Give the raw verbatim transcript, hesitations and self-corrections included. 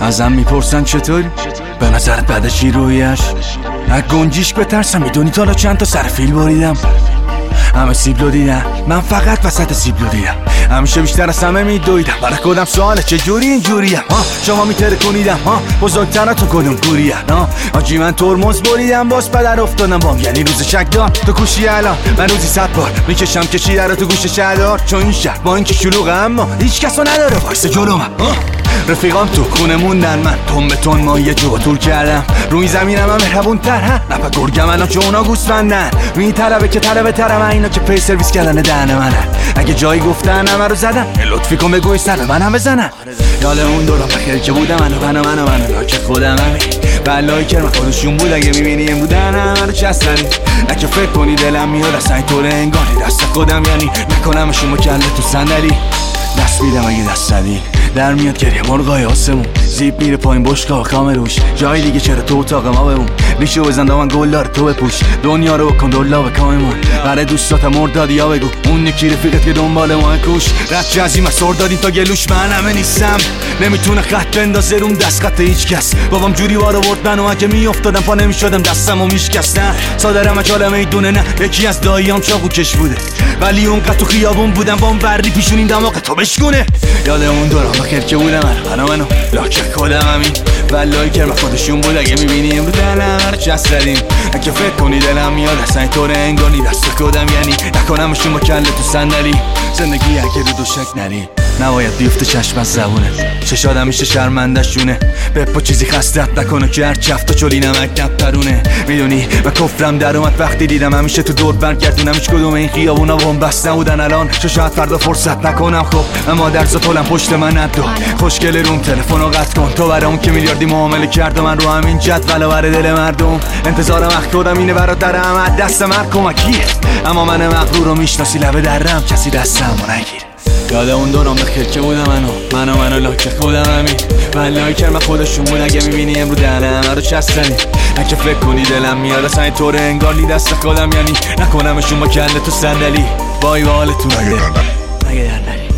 ازم میپرسن چطوری؟ به نظرت بعد چی رویش؟ از گنجیش بترسم، میدونی تا چند تا سر فیل بریدم. همه سیبلو دیدم، من فقط وسط سیبلو دیدم. همیشه بیشتر از همه میدویدم، برای خودم سواله چجوری اینجوریم ها؟ شما میتره کنیدم ها؟ بزرگتراتون کدوم گوریم ها؟ آجی من ترمز بریدم باز پدر افتادم بام، یعنی روز شکدان تو کوشی الان من روزی صد بار میکشم کشیده رو تو گوش شهردار. چون این شهر با اینکه شلوغه اما هیچ کسو نداره وایسه جلو من. رفیقام تو خونه موندن، من تون به تون ماهی جو طول کردم. روی زمینم هم مهربون تر ها نپا گرگم الان چه اونا گوسفندن. روی طلبه که طلبه ترم اینا که پی سرویس کردن دهن منن. اگه جایی گفتن همه رو زدن لطفی کن بگوی سر من هم بزنن. یاد اون دوران بخیر که بودم منو منو منو منو که خودم همین بلایی کرم خودشون بود. اگه میبینی این بودن همه رو چستنی نکه فکر کنی دلم میاد اصلا اینطور انگاری دست خودم، یعنی نکنمشون با کله تو صندلی. دست میدم اگه دست زدی در میاد گریه مرغای آسمون. زیب میره پایین بشقا کامه روش، جای دیگه چرا تو اتاق ما بمون. ریشو بزن دامن گلدار تو بپوش، دنیا رو بکن دلا به کاممون. برای دوستات مردادی ها بگو اون یکی رفیقت که دنبال ما کوش. رد جزیم از سر دادیم تا گلوش، من همه نیستم نمیتونه خط بندازه روم دست خط هیچ کس. بابام جوری وارو برد منو اگه میافتادم پا نمیشدم دستمو میشکستن. صادرم اجالم ایدونه نه یکی از داییام چاقو کش بوده، ولی اونقدر تو خیابون بودم با اون بری پیشونین دماغ تو بشکونه. یاد اون دوران بخیر که بودم منو منو لاکه خودم همین بلایی کرم خودشون بود. اگه میبینی امرو دلم هر چست زدیم اگه فکر کنی دلم میاد اصلا اینطور انگاری دست خودم، یعنی نکنمشون با کله تو صندلی. زندگی اگه رو دو شک نری نباید بیفته چشم از زبونه، چشادم میشه شرمندش جونه. بپا چیزی خستت نکنه که هر چفت و چلی نمک نپرونه. میدونی و کفرم در اومد وقتی دیدم همیشه تو دور برگردونم هیچ کدوم این خیابونا بهم بست نبودن الان. چه شاید فردا فرصت نکنم خب اما درس طولم پشت من ندو. خوشگل روم تلفنو قطع کن تو برای اون که میلیاردی معامله کرد و من رو همین جدول بر دل مردم. انتظارم وقت خودم اینه برادرم از دست من کمکیه، اما من مغرور رو میشناسی لبه درم کسی دستمو نگیر. یاد اون دوران بخیر که بودم منو منو منو لاکه خودم همین بلایی کرم خودشون بود. اگه میبینی امرو دهنم رو چستنی اگه فکر کنی دلم میاد اصلا اینطور انگاری دست خودم، یعنی نکنمشون با کله تو صندلی. وای والتون اگه اگه در نری